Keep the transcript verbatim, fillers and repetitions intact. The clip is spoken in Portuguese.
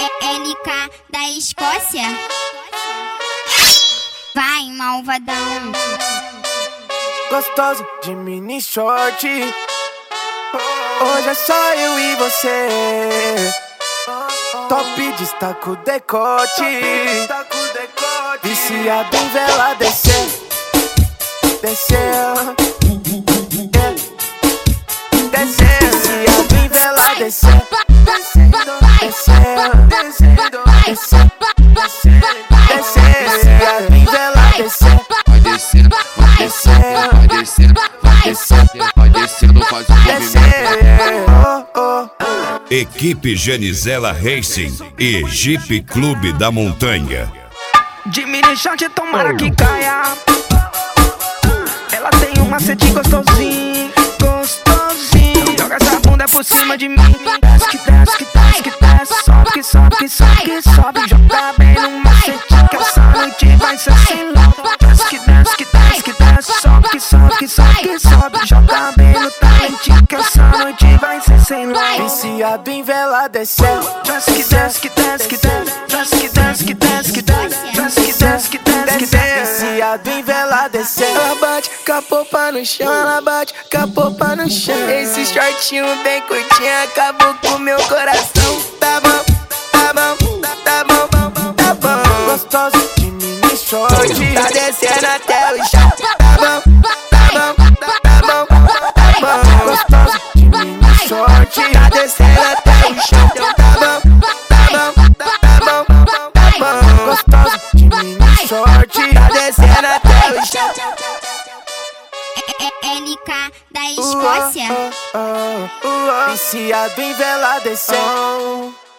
L K da Escócia. Vai, malvadão. Gostoso de mini short. Hoje é só eu e você. Top destaca o decote. Viciado em vela descer. Descer. Descer. Viciado em vela descer. Descer. Descer. Descer. Viciado em vela descer. Vai descendo, vai descendo, vai descendo, vai descendo, vai descendo, faz um movimento. Equipe Genizela Racing e Jeep Clube da Montanha. De mini short, tomara que caia. Ela tem um macete gostosinho, gostosinho. Joga essa bunda por cima de mim. Desce que desce, que desce, que desce. Sobe que sobe, que sobe, que sobe. Joga bem no macete que essa noite vai ser sem louco. Desce que desce, que desce, que desce. Sobe que sobe, que sobe, que sobe. Joga bem no talentinho que essa noite vai ser sem louco. Viciado em vela descer. Desce que desce, que desce, que desce. Desce que desce, que desce, que desce. Desce que desce, que desce, que desce. Viciado em vela descer. Ela bate com a popa no chão, ela bate com a popa no chão. Esse shortinho bem curtinho acabou com meu coração. Tá bom, tá bom, tá bom, tá bom. Gostoso de mini short. Tá descendo até o chão. Tá bom, tá bom, tá bom, tá bom. Gostoso de mini short. Tá descendo até o chão. Tá bom, tá bom, tá bom, tá bom. Gostoso de mini short. Tá descendo até o chão. L K da Escócia. Viciado em vela descer.